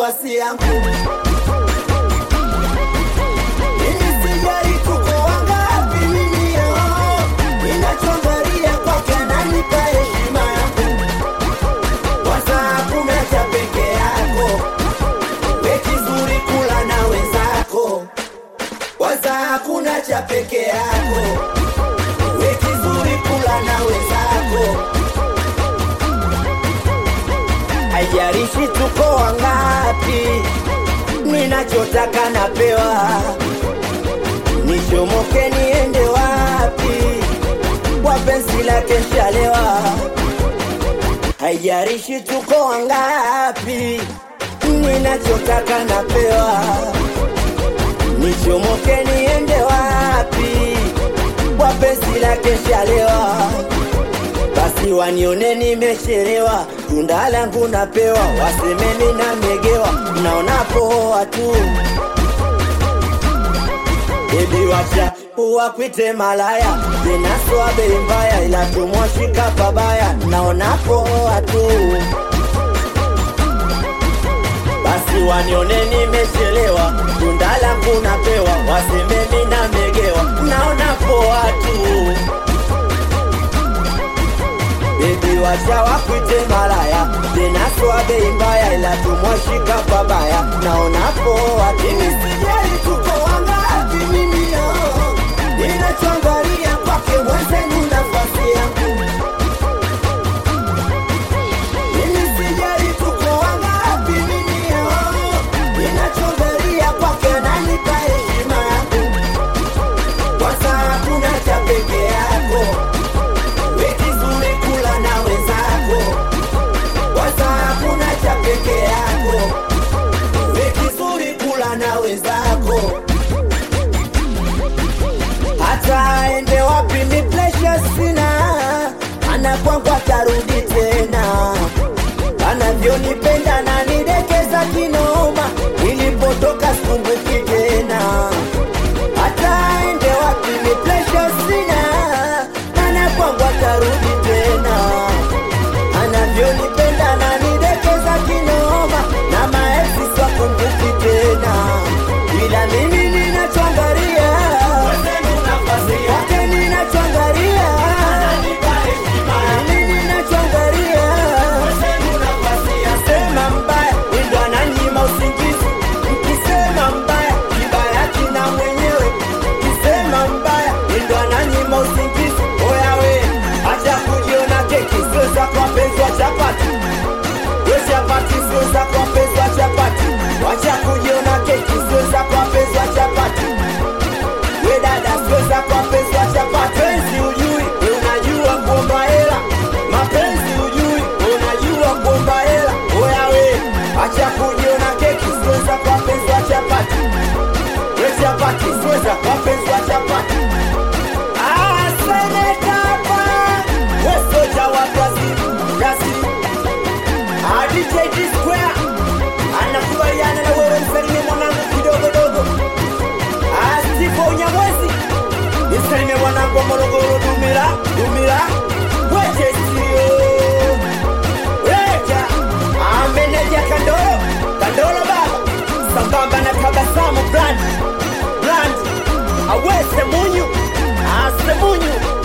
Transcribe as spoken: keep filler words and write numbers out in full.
nafasi yangu. Mimi sijali tuko wangapi mimi yao, ninachoangalia kwake ananipa heshima yangu. Kwanza hakuna cha peke yako, we kizuri kula na wenzako. Kwanza hakuna cha peke yako, we kizuri kula na wenzako. Haijalishi tuko wangapi, ninachotaka napewa. Nichomoke niende wapi, kwa penzi lake nshalewa. Haijalishi tuko wangapi, ninachotaka napewa. Nichomoke niende wapi, kwa penzi lake nshalewa. Basi wanione nimechelewa, tunda langu napewa. Wasemeni na megewa, naona poa tu. Baby wacha uwakwite malaya, tena swa bei mbaya, ila tumwashika pabaya, naona poa tu. Basi wanione nimechelewa, tunda langu napewa. Wasemeni na megewa, naona poa tu. Baby wacha wakwite malaya, tena swa bei mbaya, ila tumwashika pabaya, naona poa tu. Mimi sijali tuko wangapi mimi yao, ninachoangalia kwake mwenzenu nafasi yangu. Mimi sijali tuko wangapi mimi yao, ninachoangalia kwake ananipa heshima yangu. Kwanza hakuna cha peke yako, we kizuri kula na wenzako. Kwanza hakuna cha peke yako, we kizuri kula na wenzako. Hata ende wapi ni pleasure sina, ana kwangu atarudi tena. Anavyonipenda na nidekeza kinoma, nilipotoka sikumbuki tena. Hata ende wapi ni pleasure sina, ana kwangu atarudi tena. Anavyonipenda na nidekeza kinoma, na maesi swakumbuki tena. Ila mimi ninachoangalia, kwake ninachoangalia, mimi ninachoangalia. Sema mbaya ndo ananyima usingizi, mkisema mbaya kibaya kina mwenyewe. Kisema mbaya ndo ananyima usingizi. Oya we, acha kujiona keki, sio za kwa penzi wa chapati. We chapati sio za kwa penzi wa chapati. Wacha kujiona keki, sio za kwa penzi wa chapati. We dada sio za kwa penzi wa chapati. Penzi ujui, we unajua kuomba hela. Mapenzi ujui, we unajua kuomba hela. Oya we, acha kujiona keki, sio za kwa penzi wa chapati. We chapati sio za kwa penzi wa chapati. Ah, seneta hapa, we soja wa Brazil, Brazil. Ah, D J D Square anakubaliana na wewe, msalimie mwanangu kidogo dogo. Ah, Steve Onyamwezi, nisalimie mwanangu wa Morogoro, Dumila, Dumila. Weje sio Weja, ah, meneja Kandolo, Kandolo baba. Sambamba na tabasamu brand, brand. Awe Semunyu, ah, Semunyu.